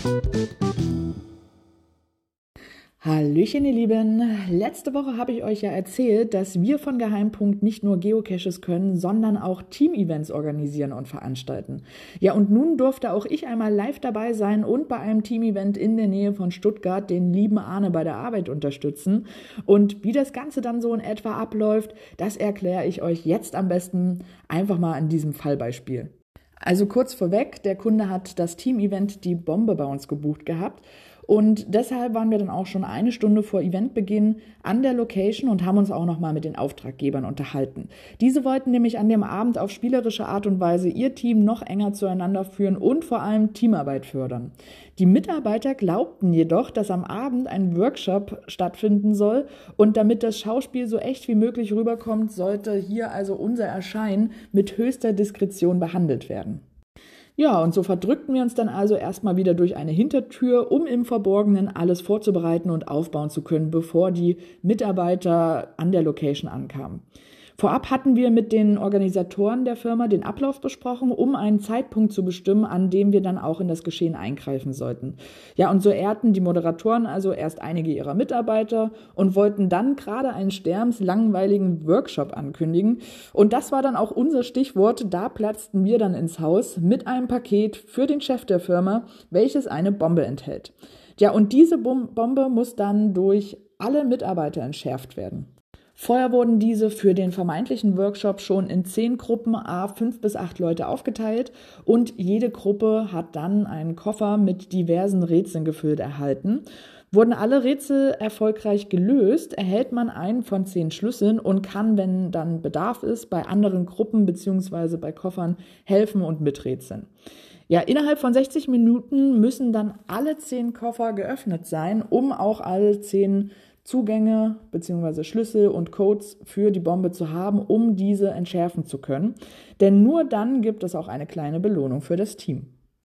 Hallöchen, ihr Lieben. Letzte Woche habe ich euch ja erzählt, dass wir von Geheimpunkt nicht nur Geocaches können, sondern auch Team-Events organisieren und veranstalten. Ja, und nun durfte auch ich einmal live dabei sein und bei einem Team-Event in der Nähe von Stuttgart den lieben Arne bei der Arbeit unterstützen. Und wie das Ganze dann so in etwa abläuft, das erkläre ich euch jetzt am besten einfach mal an diesem Fallbeispiel. Also kurz vorweg, der Kunde hat das Team-Event Die Bombe bei uns gebucht gehabt. Und deshalb waren wir dann auch schon eine Stunde vor Eventbeginn an der Location und haben uns auch nochmal mit den Auftraggebern unterhalten. Diese wollten nämlich an dem Abend auf spielerische Art und Weise ihr Team noch enger zueinander führen und vor allem Teamarbeit fördern. Die Mitarbeiter glaubten jedoch, dass am Abend ein Workshop stattfinden soll und damit das Schauspiel so echt wie möglich rüberkommt, sollte hier also unser Erscheinen mit höchster Diskretion behandelt werden. Ja, und so verdrückten wir uns dann also erstmal wieder durch eine Hintertür, um im Verborgenen alles vorzubereiten und aufbauen zu können, bevor die Mitarbeiter an der Location ankamen. Vorab hatten wir mit den Organisatoren der Firma den Ablauf besprochen, um einen Zeitpunkt zu bestimmen, an dem wir dann auch in das Geschehen eingreifen sollten. Ja, und so ehrten die Moderatoren also erst einige ihrer Mitarbeiter und wollten dann gerade einen sterbenslangweiligen Workshop ankündigen. Und das war dann auch unser Stichwort. Da platzten wir dann ins Haus mit einem Paket für den Chef der Firma, welches eine Bombe enthält. Ja, und diese Bombe muss dann durch alle Mitarbeiter entschärft werden. Vorher wurden diese für den vermeintlichen Workshop schon in 10 Gruppen à 5 bis 8 Leute aufgeteilt und jede Gruppe hat dann einen Koffer mit diversen Rätseln gefüllt erhalten. Wurden alle Rätsel erfolgreich gelöst, erhält man einen von 10 Schlüsseln und kann, wenn dann Bedarf ist, bei anderen Gruppen bzw. bei Koffern helfen und miträtseln. Ja, innerhalb von 60 Minuten müssen dann alle 10 Koffer geöffnet sein, um auch alle 10 Zugänge bzw. Schlüssel und Codes für die Bombe zu haben, um diese entschärfen zu können. Denn nur dann gibt es auch eine kleine Belohnung für das Team.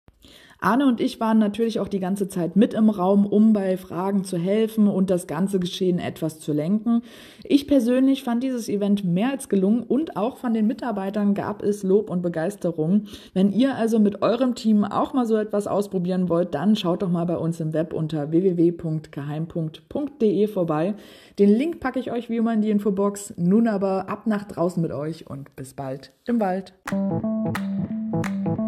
Arne und ich waren natürlich auch die ganze Zeit mit im Raum, um bei Fragen zu helfen und das ganze Geschehen etwas zu lenken. Ich persönlich fand dieses Event mehr als gelungen und auch von den Mitarbeitern gab es Lob und Begeisterung. Wenn ihr also mit eurem Team auch mal so etwas ausprobieren wollt, dann schaut doch mal bei uns im Web unter www.geheimpunkt.de vorbei. Den Link packe ich euch wie immer in die Infobox. Nun aber ab nach draußen mit euch und bis bald im Wald.